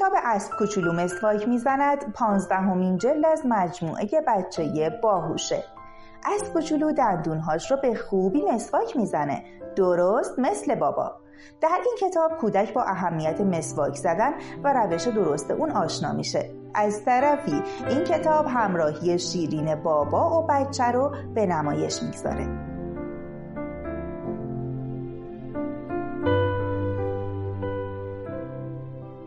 کتاب اسب کوچولو مسواک میزند 15مین جلد از مجموعه بچه باهوشه. اسب کوچولو دندونهاش رو به خوبی مسواک میزنه، درست مثل بابا. در این کتاب کودک با اهمیت مسواک زدن و روش درست اون آشنا میشه. از طرفی این کتاب همراهی شیرین بابا و بچه رو به نمایش میگذاره.